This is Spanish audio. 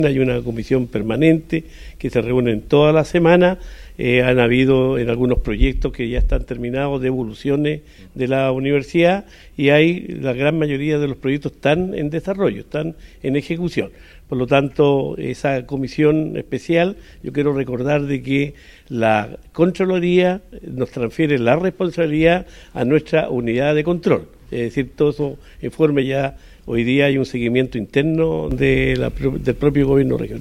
Hay una comisión permanente que se reúne toda la semana. Han habido en algunos proyectos que ya están terminados de evoluciones de la universidad y la gran mayoría de los proyectos están en desarrollo, están en ejecución. Por lo tanto, esa comisión especial, yo quiero recordar de que la Contraloría nos transfiere la responsabilidad a nuestra unidad de control. Es decir, todo eso informe ya, hoy día hay un seguimiento interno del propio gobierno regional.